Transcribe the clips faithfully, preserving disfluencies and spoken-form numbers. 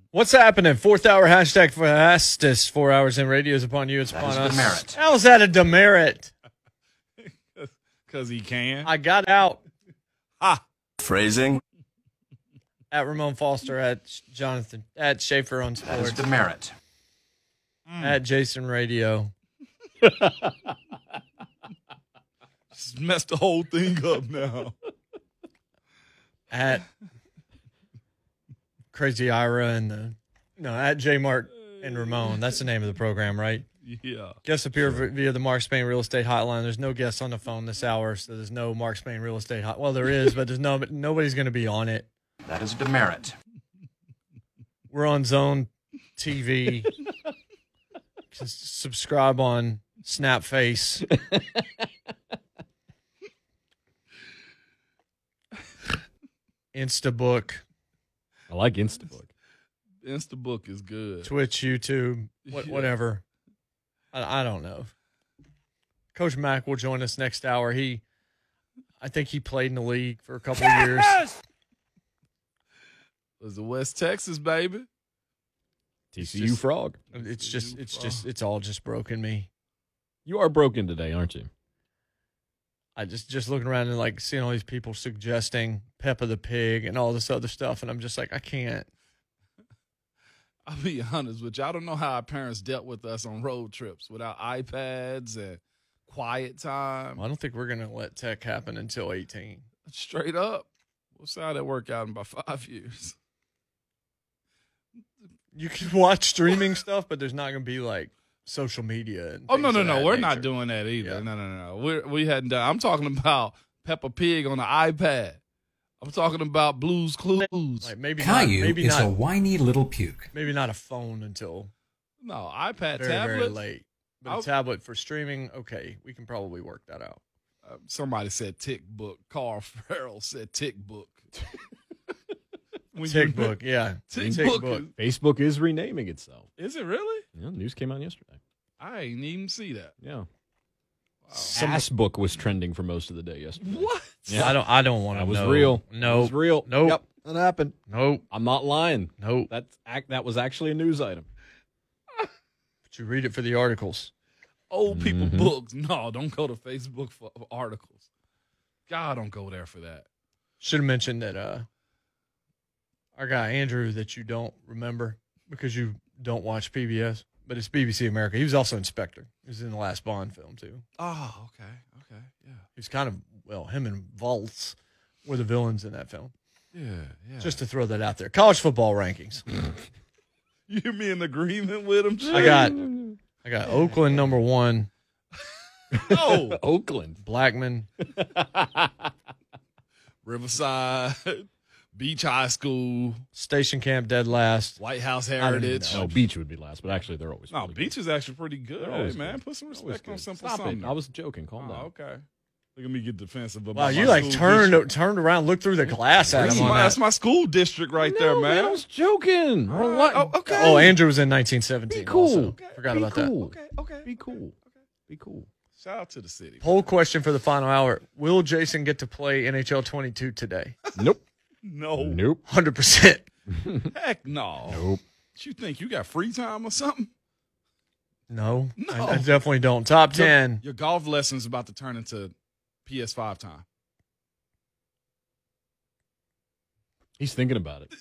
What's happening? Fourth hour hashtag fastest four hours in radio is upon you. It's that upon is us. Demerit. How's that a demerit? Because he can. I got out. Ha! Phrasing. At Ramon Foster, at Jonathan, at Schaefer on That is Sports, Demerit. at Jason Radio. Just messed the whole thing up now. At Crazy Ira and the no at J Mart and Ramon. That's the name of the program, right? Yeah. Guests appear sure. via the Mark Spain Real Estate Hotline. There's no guests on the phone this hour, so there's no Mark Spain Real Estate Hotline. Well, there is, but there's no nobody's going to be on it. That is Demerit. We're on Zone T V. Subscribe on Snapface. Instabook. I like Instabook. Instabook is good. Twitch, YouTube, what, Yeah. whatever. I, I don't know. Coach Mack will join us next hour. He, I think he played in the league for a couple of years. Was the West Texas, baby? T C U Frog. It's just, it's just, it's all just broken me. You are broken today, aren't you? I just, just looking around and like seeing all these people suggesting Peppa the Pig and all this other stuff, and I'm just like, I can't. I'll be honest with you. I don't know how our parents dealt with us on road trips without iPads and quiet time. Well, I don't think we're gonna let tech happen until eighteen. Straight up. We'll see how that work out in about five years. You can watch streaming stuff, but there's not gonna be like social media. And Oh, no, things no, of no. that We're nature. not doing that either. Yeah. No, no, no, no. We're, we hadn't done. I'm talking about Peppa Pig on the iPad. I'm talking about Blue's Clues. Like maybe Caillou not, maybe is not, a whiny little puke. maybe not a phone until No, iPad very, tablets. very late. But I'll- a tablet for streaming, okay, we can probably work that out. Uh, somebody said tick book. Carl Farrell said tick book. When Tick you- book, yeah. Tick Tick book. book. Facebook is renaming itself. Is, is it really? Yeah, news came out yesterday. I ain't even see that. Yeah. Some- Assbook was trending for most of the day yesterday. What? Yeah. I don't. I don't want to. That was know. real. That No. was real. Nope. Yep, that happened. Nope. I'm not lying. Nope. That's act. That was actually a news item. But you read it for the articles. Old people Mhm. books. No, don't go to Facebook for articles. God, don't go there for that. Should have mentioned that. Uh, our guy Andrew, that you don't remember because you don't watch P B S, but it's B B C America. He was also Inspector. He was in the last Bond film too. Oh, okay, okay, yeah, He's kind of well, him and Volts were the villains in that film. yeah, yeah. Just to throw that out there. College football rankings. you hear me in agreement with him? I got I got Oakland number one, oh, Oakland. Blackman, Riverside, Beach High School, Station Camp dead last. White House don't even Heritage. know. No, Beach would be last, but actually they're always. No, really Beach is actually pretty good. They're Hey, always man, good. put some good. Always respect on good. Simple Stop Sumner. it. I was joking. Calm Oh, down. okay. Look at me get defensive about Wow, you my like school turned district. turned around, looked through the glass at That's him on my, that's that. my school district right there, No, man. I was joking. All right. Oh, okay. Oh, Andrew was in nineteen seventeen. Be cool. Also. Okay. Forgot Be about cool. Okay, okay. Be cool. Be cool. Shout out to the city. that. Poll question for the final hour: will Jason get to play N H L twenty-two today? Nope. No. Nope. one hundred percent. Heck no. Nope. You think you got free time or something? No, No. I, I definitely don't. Top Your- ten. Your golf lesson's about to turn into P S five time. He's thinking about it.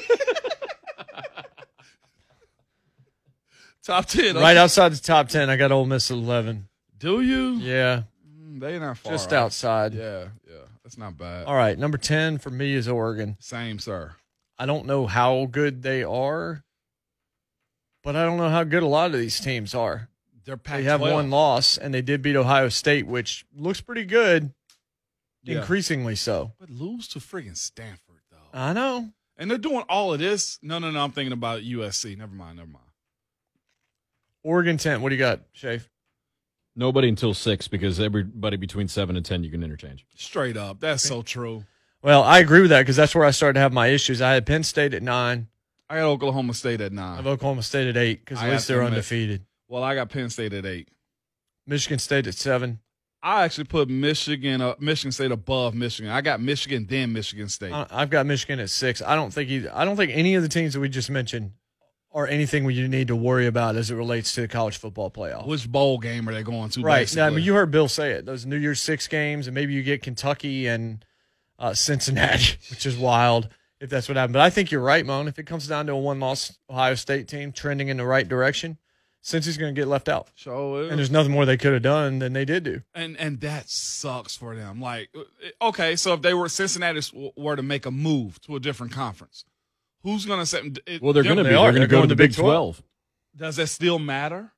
Top ten. Right outside the top ten, I got Ole Miss at eleven. Do you? Yeah, Mm, They not far. just off. outside. Yeah, yeah. That's not bad. All right, number ten for me is Oregon. Same, sir. I don't know how good they are, but I don't know how good a lot of these teams are. They're They Pac have twelve. one loss, and they did beat Ohio State, which looks pretty good, Yeah. increasingly so. But lose to friggin' Stanford, though. I know. And they're doing all of this. No, no, no. I'm thinking about U S C. Never mind. Never mind. Oregon ten. What do you got, Shafe? Nobody until six because everybody between seven and ten you can interchange. Straight up. That's so true. Well, I agree with that because that's where I started to have my issues. I had Penn State at nine. I got Oklahoma State at I nine. have Oklahoma State at eight because I at least have to they're admit- undefeated. Well, I got Penn State at eight. Michigan State at seven. I actually put Michigan, uh, Michigan State above Michigan. I got Michigan, then Michigan State. I- I've got Michigan at six. I don't think either. I don't think any of the teams that we just mentioned are anything we need to worry about as it relates to the college football playoff. Which bowl game are they going to? Right. Basically? Now, I mean, you heard Bill say it. Those New Year's Six games, and maybe you get Kentucky and uh, Cincinnati, which is wild if that's what happened. But I think you're right, Moan. If it comes down to a one-loss Ohio State team trending in the right direction, Cincy's going to get left out. Sure is. And there's nothing more they could have done than they did do. And and that sucks for them. Like, okay, so if they were Cincinnati were to make a move to a different conference, who's going to set? It, Well, they're going to be. They They're are. going to They're go to going the to Big Big twelve. twelve. Does that still matter?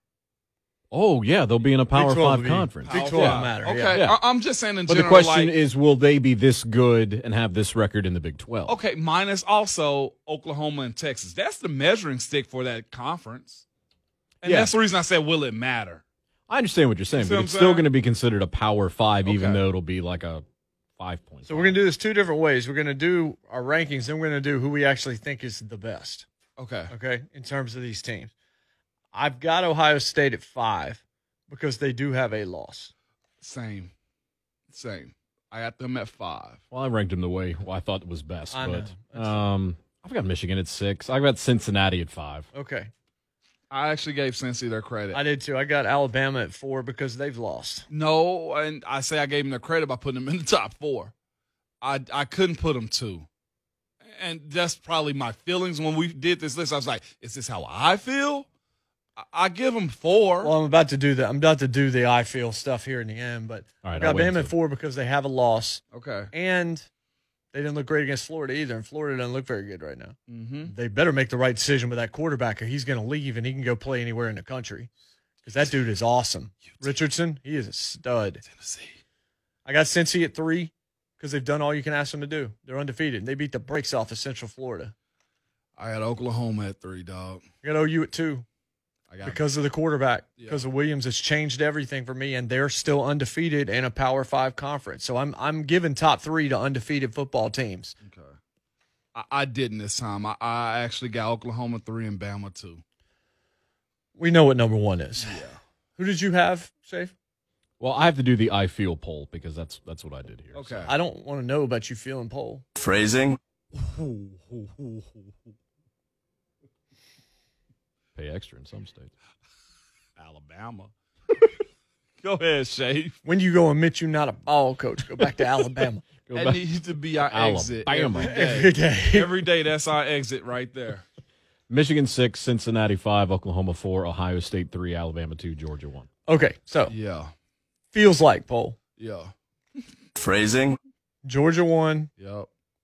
Oh yeah, they'll be in a Power twelve Five will be- conference. Big Power twelve five. will matter, Okay, yeah. Yeah. I- I'm just saying in But the general. question like, is, will they be this good and have this record in the Big twelve? okay, minus also Oklahoma and Texas. That's the measuring stick for that conference. And Yeah. that's the reason I said, will it matter? I understand what you're saying, See but what it's I'm still saying? going to be considered a Power Five, even Okay. though it'll be like a five point. So we're going to do this two different ways. We're going to do our rankings, then we're going to do who we actually think is the best, Okay. okay, in terms of these teams. I've got Ohio State at five because they do have a loss. Same. Same. I got them at five. Well, I ranked them the way well, I thought was best, I know. but That's- um, I've got Michigan at six. I've got Cincinnati at five. Okay. I actually gave Cincy their credit. I did too. I got Alabama at four because they've lost. No, and I say I gave them their credit by putting them in the top four. I I couldn't put them two. And that's probably my feelings when we did this list. I was like, is this how I feel? I, I give them four. Well, I'm about to do that. I'm about to do the I feel stuff here in the end, but All right, I I'll got wait Bama until- at four because they have a loss, Okay. and they didn't look great against Florida either, and Florida doesn't look very good right now. Mm-hmm. They better make the right decision with that quarterback, or he's going to leave and he can go play anywhere in the country because that dude is awesome. Richardson, he is a stud. Tennessee. I got Cincy at three because they've done all you can ask them to do. They're undefeated. They beat the brakes off of Central Florida. I got Oklahoma at three, dog. I got O U at two I got because of the quarterback, Yeah. because of Williams. It's changed everything for me, and they're still undefeated in a Power Five conference. So I'm I'm giving top three to undefeated football teams. Okay. I, I didn't this time. I, I actually got Oklahoma three and Bama two. We know what number one is. Yeah. Who did you have, Safe? Well, I have to do the I feel poll because that's that's what I did here. Okay. I don't want to know about you feeling poll. Phrasing. Pay extra in some states. Alabama. Go ahead, Shay. When do you go admit you're not a ball coach? Go back to Alabama. Go That back. needs to be our Alabama. exit every Every day. day. Every day, that's our exit right there. Michigan six, Cincinnati five, Oklahoma four, Ohio State three, Alabama two, Georgia one. Okay, so Yeah. feels like poll. Yeah. Phrasing. Georgia one, Yep.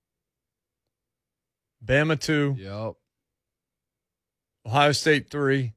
Bama two, Yep. Ohio State three,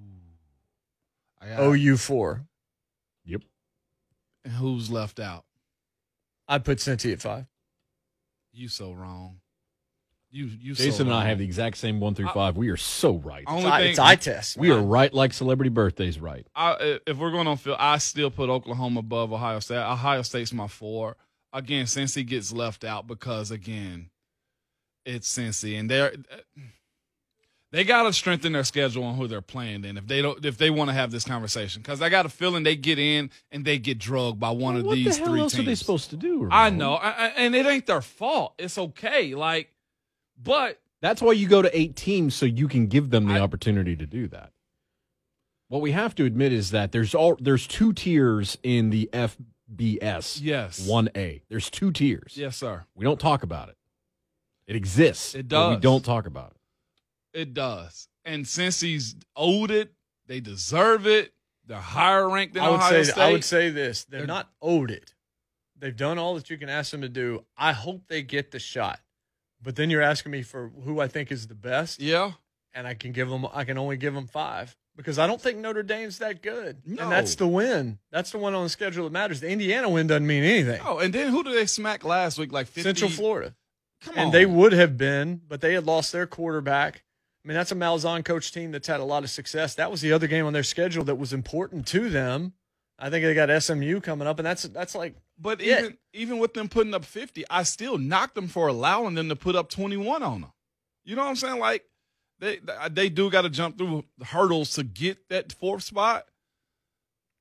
I got, O U four. Yep. And who's left out? I'd put Cincy at five. You so wrong. You you Jason so and I wrong. have the exact same one through I- five. We are so right. Only It's, eye, thing, it's eye test. We are right like celebrity birthdays right. I, if we're going on field, I still put Oklahoma above Ohio State. Ohio State's my four. Again, Cincy gets left out because again, it's Cincy, and they're they got to strengthen their schedule on who they're playing. Then if they don't, if they want to have this conversation, because I got a feeling they get in and they get drugged by one of what these the hell three else teams. are they supposed to do? I Ramon? know, I, I, and it ain't their fault. It's okay, like, but That's why you go to eight teams so you can give them the I- opportunity to do that. What we have to admit is that there's all there's two tiers in the F B S. yes, one A. There's two tiers. yes, sir. We don't talk about it. It exists. It but we does. don't talk about it. It does. And since he's owed it, they deserve it. They're higher ranked than I would Ohio say State. I would say this: they're They're- not owed it. They've done all that you can ask them to do. I hope they get the shot. But then you're asking me for who I think is the best, yeah. and I can give them. I can only give them five because I don't think Notre Dame's that good. No. And that's the win. That's the one on the schedule that matters. The Indiana win doesn't mean anything. Oh, and then who did they smack last week? Like fifty? Central Florida. Come And on. they would have been, but they had lost their quarterback. I mean, that's a Malzahn coach team that's had a lot of success. That was the other game on their schedule that was important to them. I think they got S M U coming up, and that's that's like But Yeah. even even with them putting up fifty, I still knocked them for allowing them to put up twenty-one on them. You know what I'm saying? Like they they do got to jump through hurdles to get that fourth spot.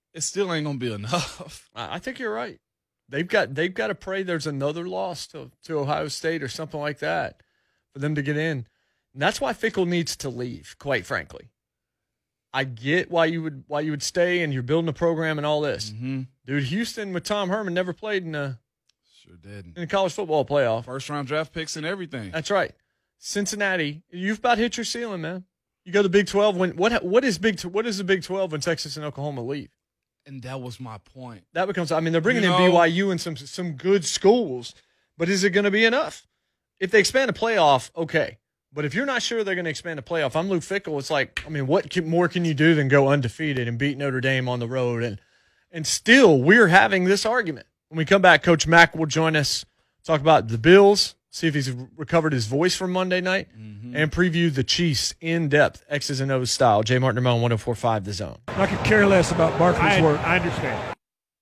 it still ain't gonna be enough. I I think you're right. They've got they've got to pray there's another loss to, to Ohio State or something like that for them to get in. And that's why Fickell needs to leave, quite frankly. I get why you would why you would stay and you're building a program and all this. Mm-hmm. Dude, Houston with Tom Herman never played in a Sure did. in a college football playoff. First round draft picks and everything. That's right. Cincinnati, you've about hit your ceiling, man. You go to Big twelve when what what is Big what is the Big twelve when Texas and Oklahoma leave? And that was my point. That becomes. I mean, they're bringing You in know- B Y U and some some good schools, but is it going to be enough? If they expand a playoff, okay. But if you're not sure they're going to expand a playoff, I'm Luke Fickell. It's like, I mean, what can, more can you do than go undefeated and beat Notre Dame on the road? And and still, we're having this argument. When we come back, Coach Mack will join us, talk about the Bills, see if he's recovered his voice from Monday night, mm-hmm. and preview the Chiefs in depth, X's and O's style. Jay Martin on one oh four point five The Zone. I could care less about Barkley's I, work. I understand.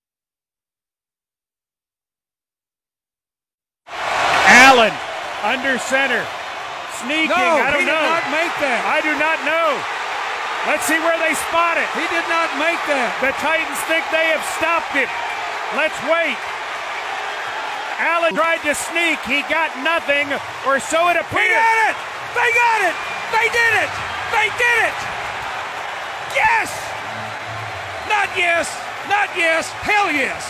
Allen, under center, sneaking. No, I don't he did know. not make that. I do not know. Let's see where they spot it. He did not make that. The Titans think they have stopped him. Let's wait. Allen tried to sneak. He got nothing, or so it They appears. got it. They got it. They did it. They did it. Yes. Not yes. Not yes. Hell yes.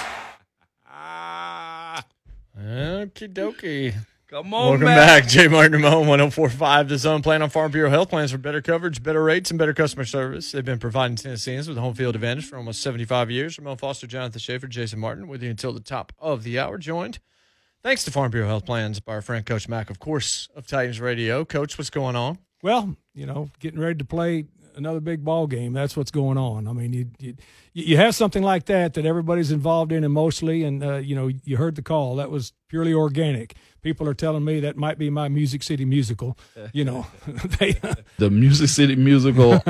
Ah, Okie dokie. come on, Welcome back. back. Jay Martin Ramon, one oh four point five The Zone. Plan on Farm Bureau Health Plans for better coverage, better rates, and better customer service. They've been providing Tennesseans with a home field advantage for almost seventy-five years. Ramon Foster, Jonathan Schaefer, Jason Martin with you until the top of the hour. Joined, thanks to Farm Bureau Health Plans, by our friend Coach Mack, of course, of Titans Radio. Coach, what's going on? Well, you know, getting ready to play another big ball game. That's what's going on. I mean, you you, you have something like that that everybody's involved in emotionally, and uh, you know, you heard the call. That was purely organic. People are telling me that might be my Music City musical. You know, they. The Music City musical.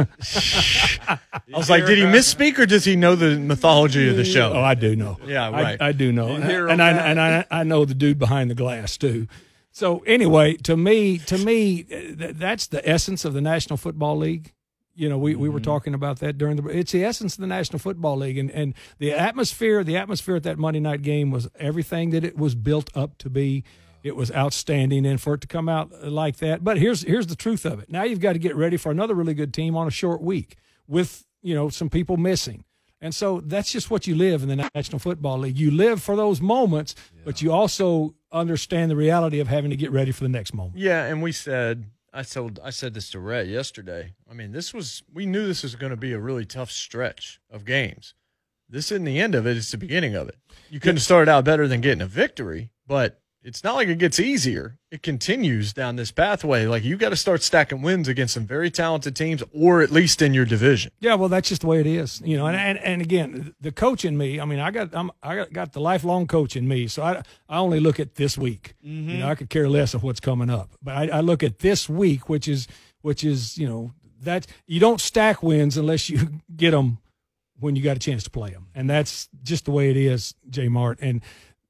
I was like, did he misspeak or does he know the mythology of the show? Oh, I do know. Yeah, right. I, I do know, You hear and him I back. and I I know the dude behind the glass too. So anyway, to me, to me, th- that's the essence of the National Football League. You know, we, we were talking about that during the. It's the essence of the National Football League, and and the atmosphere, the atmosphere at that Monday night game was everything that it was built up to be. It was outstanding, and for it to come out like that. But here's here's the truth of it. Now you've got to get ready for another really good team on a short week with, you know, some people missing. And so that's just what you live in the National Football League. You live for those moments, yeah. but you also understand the reality of having to get ready for the next moment. Yeah, and we said, I told, I said this to Rhett yesterday. I mean, this was, we knew this was going to be a really tough stretch of games. This isn't the end of it; it's the beginning of it. You couldn't have started out better than getting a victory, but it's not like it gets easier. It continues down this pathway. Like, you got to start stacking wins against some very talented teams, or at least in your division. Yeah, well, that's just the way it is, you know. And and, and again, the coach in me. I mean, I got I'm, I got, got the lifelong coach in me, so I I only look at this week. Mm-hmm. You know, I could care less of what's coming up, but I, I look at this week, which is which is you know that you don't stack wins unless you get them when you got a chance to play them, and that's just the way it is, J Mart. And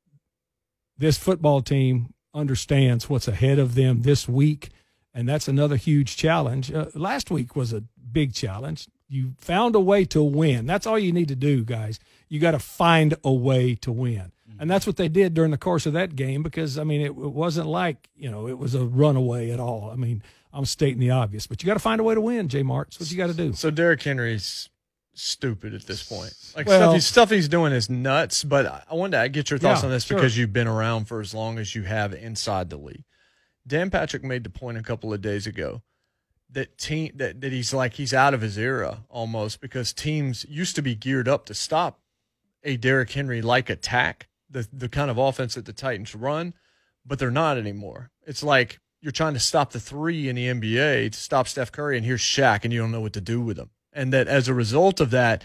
this football team understands what's ahead of them this week, and that's another huge challenge. Uh, last week was a big challenge. You found a way to win. That's all you need to do, guys. You got to find a way to win. Mm-hmm. And that's what they did during the course of that game because, I mean, it, it wasn't like, you know, it was a runaway at all. I mean, I'm stating the obvious, but you got to find a way to win, J Mart. That's what you got to do. So Derrick Henry's stupid at this point. Like, well, stuff, he's, stuff he's doing is nuts, but I wanted to get your thoughts yeah, on this sure. because you've been around for as long as you have inside the league. Dan Patrick made the point a couple of days ago that team that, that he's like he's out of his era almost because teams used to be geared up to stop a Derrick Henry-like attack, the the kind of offense that the Titans run, but they're not anymore. It's like you're trying to stop the three in the N B A to stop Steph Curry, and here's Shaq, and you don't know what to do with him. And that as a result of that,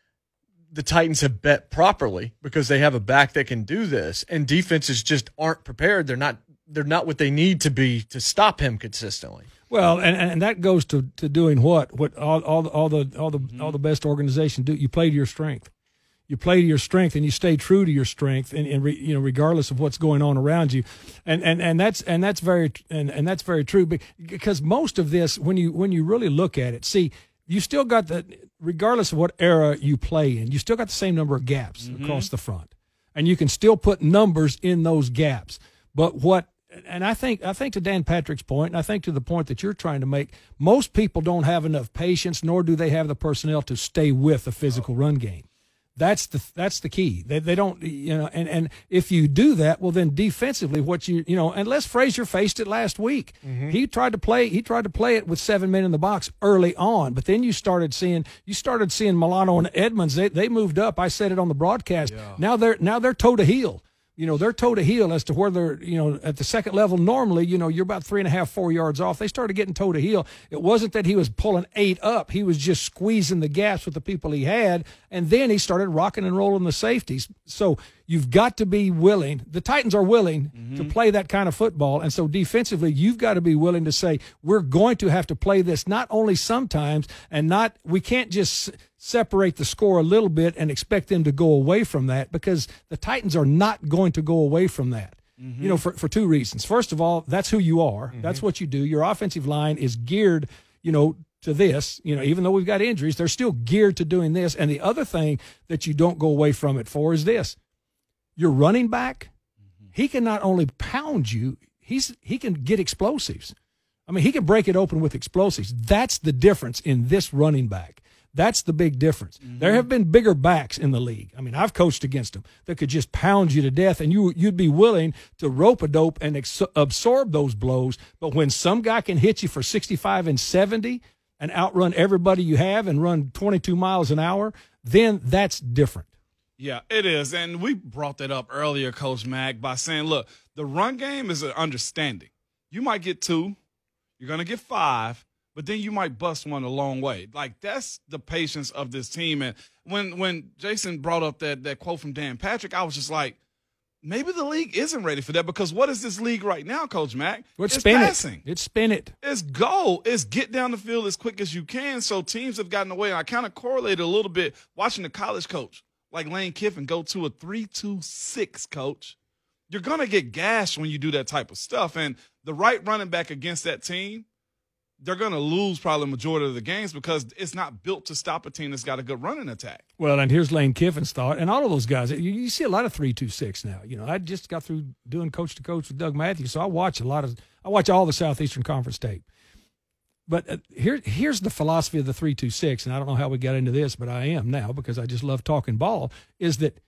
the Titans have bet properly because they have a back that can do this, and defenses just aren't prepared. They're not they're not what they need to be to stop him consistently. Well, and, and that goes to, to doing what what all all the all the all the Mm-hmm. all the best organizations do. You play to your strength. You play to your strength, and you stay true to your strength, and, and re, you know, regardless of what's going on around you, and and, and that's and that's very and, and that's very true because most of this, when you when you really look at it, see, you still got the regardless of what era you play in, you still got the same number of gaps mm-hmm. across the front, and you can still put numbers in those gaps. But what, and I think, I think to Dan Patrick's point, and I think to the point that you're trying to make, most people don't have enough patience, nor do they have the personnel to stay with a physical run game. That's the that's the key. They they don't, you know, and, and if you do that, well then defensively, what you you know, and Les Frazier faced it last week. Mm-hmm. He tried to play he tried to play it with seven men in the box early on, but then you started seeing you started seeing Milano and Edmonds. They they moved up. I said it on the broadcast. Yeah. Now they're now they're toe to heel. You know, they're toe to heel as to where they're, you know, at the second level. Normally, you know, you're about three and a half, four yards off. They started getting toe to heel. It wasn't that he was pulling eight up. He was just squeezing the gaps with the people he had. And then he started rocking and rolling the safeties. So you've got to be willing. The Titans are willing mm-hmm. to play that kind of football. And so defensively, you've got to be willing to say, we're going to have to play this not only sometimes and not, we can't just separate the score a little bit and expect them to go away from that, because the Titans are not going to go away from that. Mm-hmm. You know, for, for two reasons. First of all, that's who you are. Mm-hmm. That's what you do. Your offensive line is geared, you know, to this. You know, even though we've got injuries, they're still geared to doing this. And the other thing that you don't go away from it for is this. Your running back, mm-hmm. he can not only pound you, he's he can get explosives. I mean, he can break it open with explosives. That's the difference in this running back. That's the big difference. Mm-hmm. There have been bigger backs in the league. I mean, I've coached against them that could just pound you to death, and you, you'd be willing to rope a dope and ex- absorb those blows. But when some guy can hit you for sixty-five and seventy and outrun everybody you have and run twenty-two miles an hour, then that's different. Yeah, it is. And we brought that up earlier, Coach Mack, by saying, look, the run game is an understanding. You might get two, you're going to get five, but then you might bust one a long way. Like, that's the patience of this team. And when when Jason brought up that, that quote from Dan Patrick, I was just like, maybe the league isn't ready for that, because what is this league right now, Coach Mack? It's, it's spin passing. It. It's spin it. It's go. It's get down the field as quick as you can. So teams have gotten away. And I kind of correlated a little bit watching the college coach like Lane Kiffin go to a three two six, coach. You're going to get gashed when you do that type of stuff. And the right running back against that team, they're going to lose probably the majority of the games, because it's not built to stop a team that's got a good running attack. Well, and here's Lane Kiffin's thought, and all of those guys. You, you see a lot of three two six now. You know, I just got through doing coach to coach with Doug Matthews, so I watch a lot of I watch all the Southeastern Conference tape. But uh, here here's the philosophy of the three two six, and I don't know how we got into this, but I am now because I just love talking ball. Is that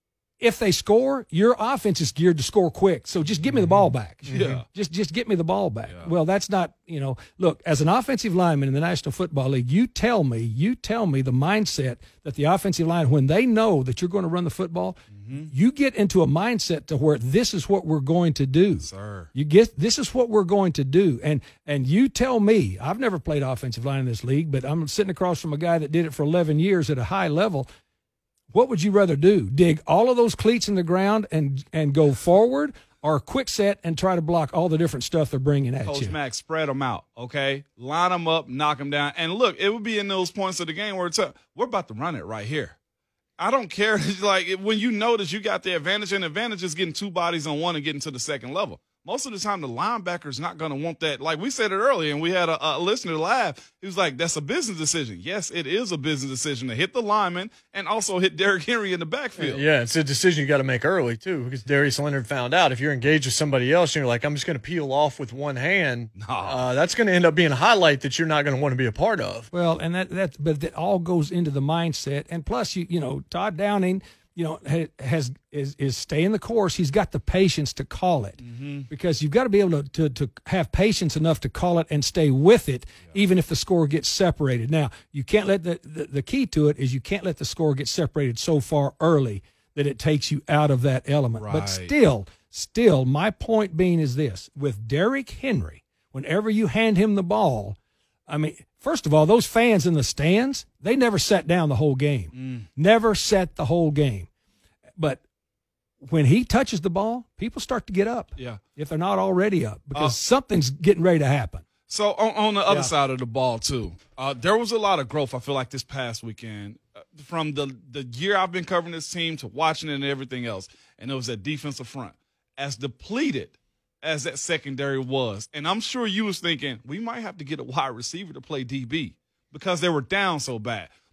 if they score, your offense is geared to score quick. So just give me the ball back. Yeah. Just just get me the ball back. Yeah. Well, that's not, you know, look, as an offensive lineman in the National Football League, you tell me, you tell me the mindset that the offensive line, when they know that you're going to run the football, mm-hmm. you get into a mindset to where this is what we're going to do. Sir. You get, this is what we're going to do. And, and you tell me, I've never played offensive line in this league, but I'm sitting across from a guy that did it for eleven years at a high level. What would you rather do? Dig all of those cleats in the ground and and go forward, or quick set and try to block all the different stuff they're bringing at Coach you? Coach Mack, spread them out, okay? Line them up, knock them down. And look, it would be in those points of the game where it's up. We're about to run it right here. I don't care. Like, when you notice you got the advantage, and the advantage is getting two bodies on one and getting to the second level. Most of the time, the linebacker's not going to want that. Like we said it earlier, and we had a, a listener laugh. He was like, that's a business decision. Yes, it is a business decision to hit the lineman and also hit Derrick Henry in the backfield. Yeah, it's a decision you got to make early, too, because Darius Leonard found out if you're engaged with somebody else and you're like, I'm just going to peel off with one hand, nah. uh, that's going to end up being a highlight that you're not going to want to be a part of. Well, and that, that but that all goes into the mindset. And plus, you you know, Todd Downing – you know, has is is staying the course. He's got the patience to call it, mm-hmm. because you've got to be able to, to to have patience enough to call it and stay with it, yeah. even if the score gets separated. Now, you can't let the, the the key to it is you can't let the score get separated so far early that it takes you out of that element. Right. But still, still, my point being is this: with Derrick Henry, whenever you hand him the ball, I mean, first of all, those fans in the stands, they never sat down the whole game. Mm. Never sat the whole game. But when he touches the ball, people start to get up. Yeah. If they're not already up, because uh, something's getting ready to happen. So on, on the other yeah. side of the ball, too, uh, there was a lot of growth, I feel like, this past weekend uh, from the, the year I've been covering this team to watching it and everything else. And it was that defensive front. As depleted as that secondary was, and I'm sure you was thinking, we might have to get a wide receiver to play D B because they were down so bad.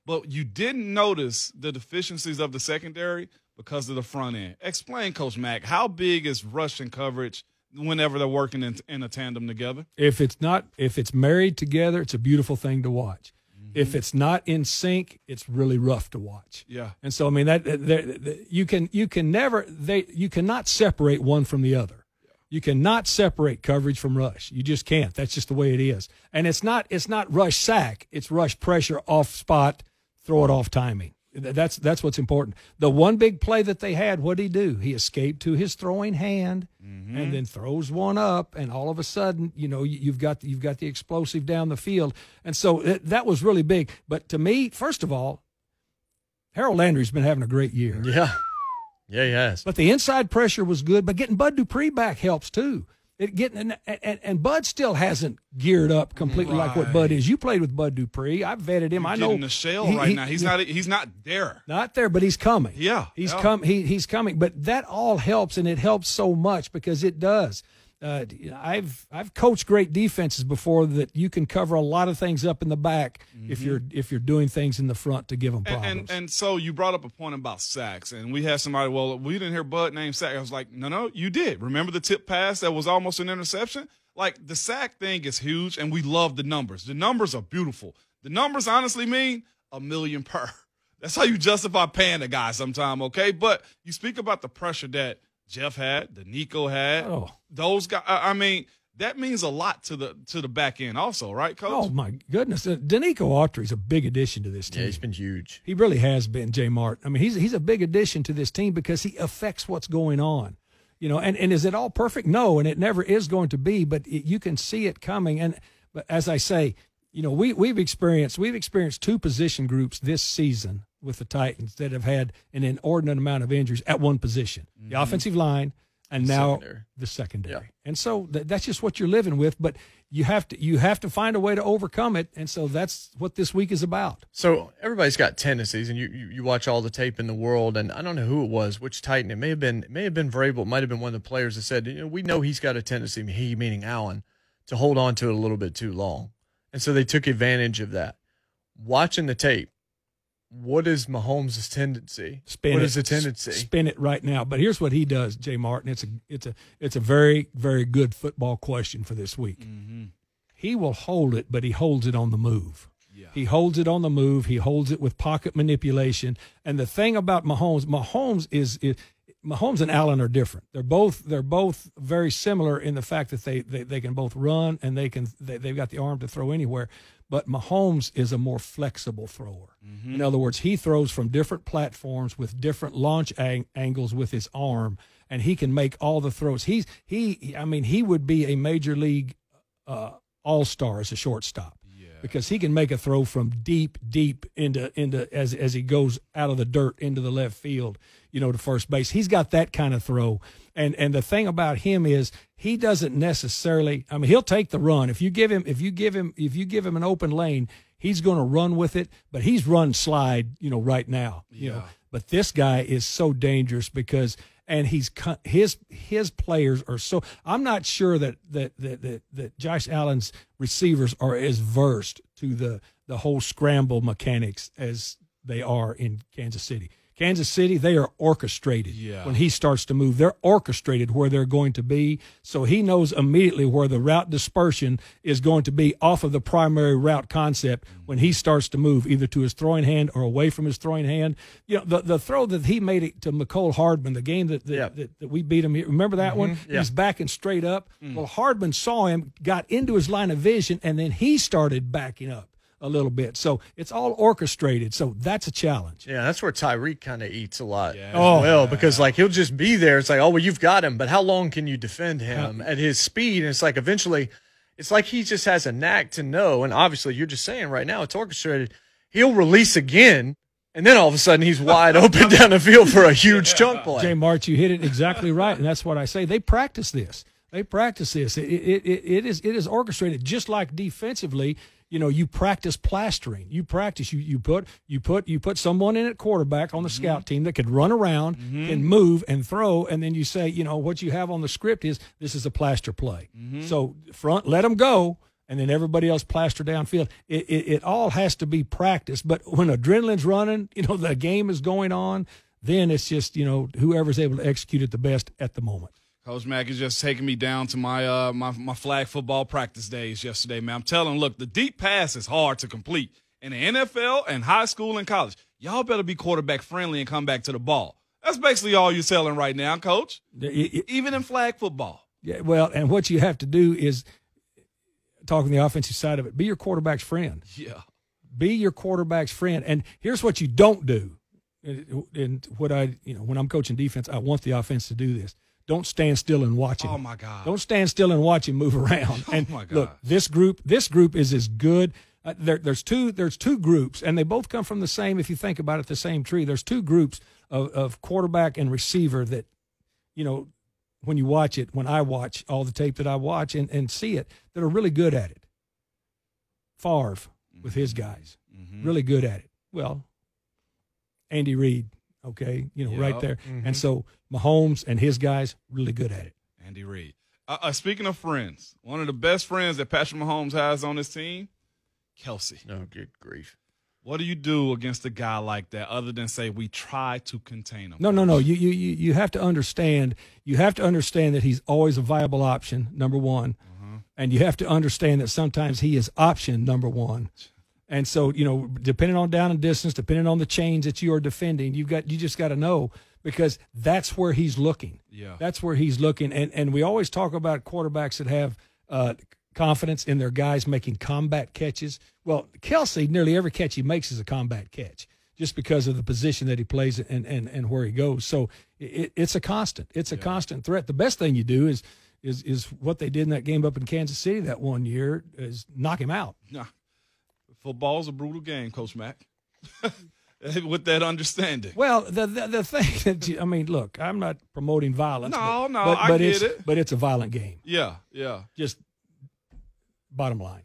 but you didn't notice the deficiencies of the secondary because of the front end. Explain, Coach Mack, how big is rush and coverage whenever they're working in, in a tandem together? If it's not, if it's married together, it's a beautiful thing to watch. Mm-hmm. If it's not in sync, it's really rough to watch. Yeah. And so, I mean, that, that, that you can you can never they you cannot separate one from the other. You cannot separate coverage from rush. You just can't. That's just the way it is. And it's not it's not rush sack. It's rush pressure off spot, throw it off timing. That's that's what's important. The one big play that they had, what did he do? He escaped to his throwing hand, mm-hmm. and then throws one up, and all of a sudden, you know, you've got you've got the explosive down the field, and so it, that was really big. But to me, first of all, Harold Landry's been having a great year. Yeah, yeah, he has. But the inside pressure was good. But getting Bud Dupree back helps too. It getting and, and, and Bud still hasn't geared up completely right. like what Bud is. You played with Bud Dupree. I've vetted him. You're I know in the shell he, right he, now. He's he, not. He's not there. Not there, but he's coming. Yeah, he's yeah. come. He he's coming. But that all helps, and it helps so much because it does. Uh, I've I've coached great defenses before that you can cover a lot of things up in the back mm-hmm. if you're if you're doing things in the front to give them problems. And, and and so you brought up a point about sacks, and we had somebody. Well, we didn't hear Bud name sack. I was like, no, no, you did. Remember the tip pass that was almost an interception? Like, the sack thing is huge, and we love the numbers. The numbers are beautiful. The numbers honestly mean a million per. That's how you justify paying a guy sometime, okay? But you speak about the pressure that Jeff had, that Nico had. Oh. Those guys, I mean, that means a lot to the to the back end also, right, Coach? Oh, my goodness. Uh, Danico Autry's a big addition to this team. Yeah, he's been huge. He really has been, J. Mart. I mean, he's he's a big addition to this team because he affects what's going on. You know, and, and is it all perfect? No, and it never is going to be, but it, you can see it coming. And but as I say, you know, we, we've experienced we've experienced two position groups this season with the Titans that have had an inordinate amount of injuries at one position, mm-hmm. the offensive line, and now secondary. the secondary. Yeah. And so th- that's just what you're living with. But you have to you have to find a way to overcome it. And so that's what this week is about. So everybody's got tendencies, and you, you, you watch all the tape in the world, and I don't know who it was, which Titan. It may have been it may have been Vrabel. It might have been one of the players that said, you know, we know he's got a tendency, he meaning Allen, to hold on to it a little bit too long. And so they took advantage of that. Watching the tape, what is Mahomes' tendency? Spin what it, is the tendency? Spin it right now. But here's what he does, Jay Martin. It's a it's a it's a very, very good football question for this week. Mm-hmm. He will hold it, but he holds it on the move. Yeah. He holds it on the move. He holds it with pocket manipulation. And the thing about Mahomes, Mahomes is, is Mahomes and Allen are different. They're both they're both very similar in the fact that they they, they can both run and they can they, they've got the arm to throw anywhere. But Mahomes is a more flexible thrower. Mm-hmm. In other words, he throws from different platforms with different launch ang- angles with his arm, and he can make all the throws. He's he I mean he would be a major league uh, all-star as a shortstop. Because he can make a throw from deep, deep into into as as he goes out of the dirt into the left field, you know, to first base. He's got that kind of throw. And and the thing about him is he doesn't necessarily. I mean, he'll take the run if you give him if you give him if you give him an open lane, he's going to run with it. But he's run slide, you know, right now. You yeah. know, but this guy is so dangerous because. And he's his his players are so. I'm not sure that that that that, that Josh Allen's receivers are as versed to the the whole scramble mechanics as they are in Kansas City. Kansas City, they are orchestrated. Yeah. When he starts to move, they're orchestrated where they're going to be. So he knows immediately where the route dispersion is going to be off of the primary route concept when he starts to move, either to his throwing hand or away from his throwing hand. You know, the, the throw that he made it to McCole Hardman, the game that that, yeah. that, that we beat him here. Remember that mm-hmm. one? Yeah. He's backing straight up. Mm. Well, Hardman saw him, got into his line of vision, and then he started backing up a little bit. So it's all orchestrated. So that's a challenge. Yeah, that's where Tyreek kind of eats a lot yeah. as well, because like he'll just be there. It's like, oh, well, you've got him, but how long can you defend him yeah. at his speed? And it's like eventually it's like he just has a knack to know. And obviously you're just saying right now it's orchestrated. He'll release again, and then all of a sudden he's wide open down the field for a huge yeah. chunk play. Jay March, you hit it exactly right. And that's what I say. They practice this. They practice this. It, it, it, it is it is orchestrated just like defensively. You know, you practice plastering. You practice. You you put you put you put someone in at quarterback on the mm-hmm. scout team that could run around, mm-hmm. can move and throw, and then you say, you know, what you have on the script is this is a plaster play. Mm-hmm. So front, let them go, and then everybody else plaster downfield. It, it, it all has to be practiced. But when adrenaline's running, you know, the game is going on, then it's just, you know, whoever's able to execute it the best at the moment. Coach Mack is just taking me down to my uh my, my flag football practice days yesterday, man. I'm telling, look, the deep pass is hard to complete in the N F L and high school and college. Y'all better be quarterback friendly and come back to the ball. That's basically all you're telling right now, Coach. It, it, Even in flag football. Yeah, well, and what you have to do is, talking the offensive side of it, be your quarterback's friend. Yeah. Be your quarterback's friend. And here's what you don't do. And what I, you know, when I'm coaching defense, I want the offense to do this. Don't stand still and watch him. Oh my God. Don't stand still and watch him move around. Oh and my God. Look, this group, this group is as good. Uh, there, there's two. There's two groups, and they both come from the same. If you think about it, the same tree. There's two groups of, of quarterback and receiver that, you know, when you watch it, when I watch all the tape that I watch and, and see it, that are really good at it. Favre mm-hmm. with his guys, mm-hmm. really good at it. Well, Andy Reid, okay, you know, yep. right there. Mm-hmm. And so Mahomes and his guys, really good at it. Andy Reid. Uh, uh, speaking of friends, one of the best friends that Patrick Mahomes has on his team, Kelsey. No, good grief. What do you do against a guy like that other than say we try to contain him? No, no, no. You, you, you you have to understand. You have to understand that he's always a viable option, number one, uh-huh. and you have to understand that sometimes he is option number one. And so, you know, depending on down and distance, depending on the chains that you are defending, you've got you just got to know, because that's where he's looking. Yeah, that's where he's looking. And and we always talk about quarterbacks that have uh, confidence in their guys making combat catches. Well, Kelsey, nearly every catch he makes is a combat catch, just because of the position that he plays and and, and where he goes. So it, it's a constant. It's a yeah. constant threat. The best thing you do is is is what they did in that game up in Kansas City that one year, is knock him out. Nah. Football's a brutal game, Coach Mack. With that understanding. Well, the, the the thing that you, I mean, look, I'm not promoting violence. No, but, no, but, I but get it's, it. But it's a violent game. Yeah, yeah. Just bottom line.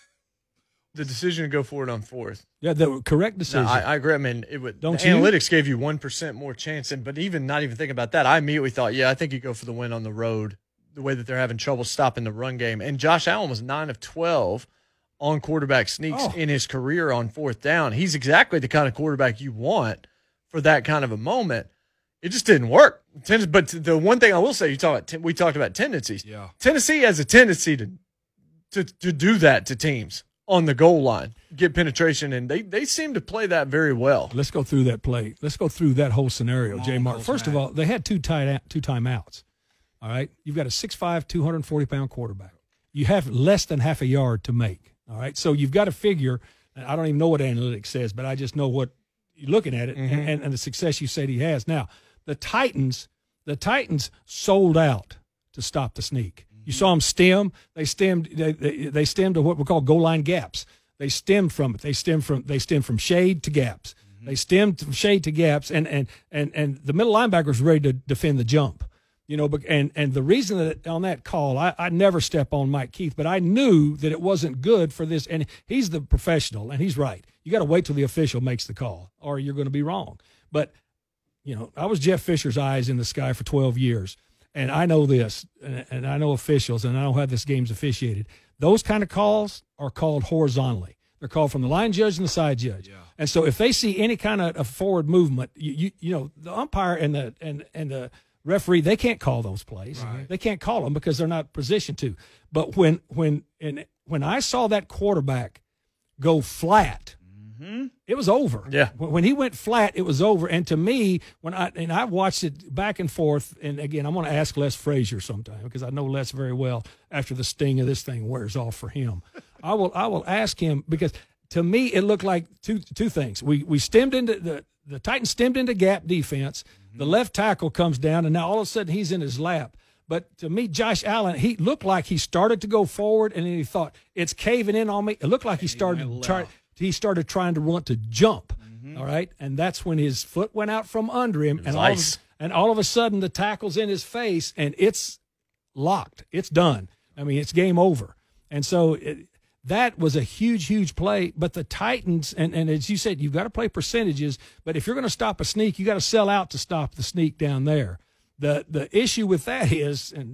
The decision to go for it on fourth. Yeah, the correct decision. No, I, I agree. I mean, it would. Don't the you? Analytics gave you one percent more chance, and but even not even thinking about that, I immediately thought, yeah, I think you go for the win on the road. The way that they're having trouble stopping the run game, and Josh Allen was nine of twelve on quarterback sneaks oh. in his career on fourth down. He's exactly the kind of quarterback you want for that kind of a moment. It just didn't work. But the one thing I will say, you talk about, we talked about tendencies. Yeah. Tennessee has a tendency to, to to do that to teams on the goal line, get penetration, and they, they seem to play that very well. Let's go through that play. Let's go through that whole scenario, J. Mark. First of all, they had two tight two timeouts. All right, you've got a six five, two hundred forty pound quarterback. You have less than half a yard to make. All right, so you've got to figure, and I don't even know what analytics says, but I just know what you're looking at it mm-hmm. and, and the success you said he has. Now, the Titans, the Titans sold out to stop the sneak. Mm-hmm. You saw them stem. They stemmed. They, they, they stemmed to what we call goal line gaps. They stemmed from it. They stemmed from. They stemmed from shade to gaps. Mm-hmm. They stemmed from shade to gaps, and and and and the middle linebacker was ready to defend the jump. You know, and and the reason that on that call, I, I never step on Mike Keith, but I knew that it wasn't good for this. And he's the professional, and he's right. You got to wait till the official makes the call, or you're going to be wrong. But, you know, I was Jeff Fisher's eyes in the sky for twelve years, and I know this, and, and I know officials, and I know how this game's officiated. Those kind of calls are called horizontally. They're called from the line judge and the side judge. Yeah. And so if they see any kind of a forward movement, you, you you know, the umpire and the and and the referee, they can't call those plays. Right. They can't call them because they're not positioned to. But when when and when I saw that quarterback go flat, mm-hmm. it was over. Yeah. When, when he went flat, it was over. And to me, when I and I watched it back and forth, and again, I'm going to ask Les Frazier sometime because I know Les very well. After the sting of this thing wears off for him, I will I will ask him, because to me it looked like two two things. We we stemmed into the the Titans stemmed into gap defense. The left tackle comes down, and now all of a sudden he's in his lap. But to me, Josh Allen, he looked like he started to go forward, and then he thought, it's caving in on me. It looked like he started he try, he started trying to want to jump, mm-hmm. all right? And that's when his foot went out from under him, and all, of, and all of a sudden the tackle's in his face, and it's locked. It's done. I mean, it's game over. And so it, that was a huge, huge play. But the Titans, and, and as you said, you've got to play percentages. But if you're going to stop a sneak, you got to sell out to stop the sneak down there. The the issue with that is, and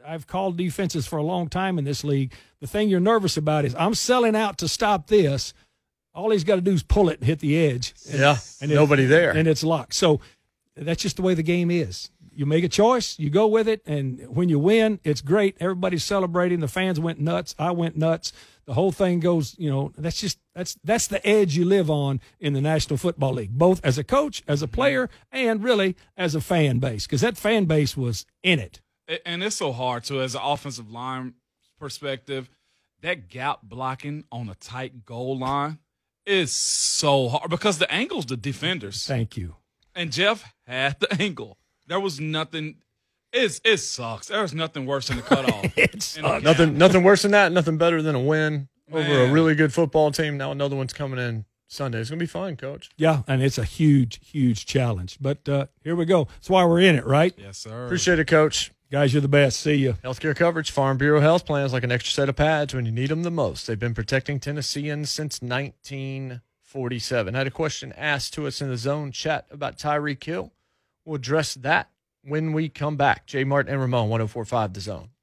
I've called defenses for a long time in this league. The thing you're nervous about is I'm selling out to stop this. All he's got to do is pull it and hit the edge. And, yeah, and nobody it, there. And it's locked. So that's just the way the game is. You make a choice, you go with it, and when you win, it's great. Everybody's celebrating. The fans went nuts. I went nuts. The whole thing goes, you know, that's just that's that's the edge you live on in the National Football League, both as a coach, as a player, and really as a fan base, because that fan base was in it. And it's so hard, too, as an offensive line perspective. That gap blocking on a tight goal line is so hard because the angle's the defenders. Thank you. And Jeff had the angle. There was nothing. It's, it sucks. There's nothing worse than the cutoff. It's nothing, nothing worse than that. Nothing better than a win over Man. a really good football team. Now another one's coming in Sunday. It's gonna be fun, Coach. Yeah, and it's a huge, huge challenge. But uh, here we go. That's why we're in it, right? Yes, sir. Appreciate it, Coach. Guys, you're the best. See you. Healthcare coverage, Farm Bureau Health Plans, like an extra set of pads when you need them the most. They've been protecting Tennesseans since nineteen forty-seven. I had a question asked to us in the Zone chat about Tyreek Hill. We'll address that when we come back. Jay Martin and Ramon, one oh four point five The Zone.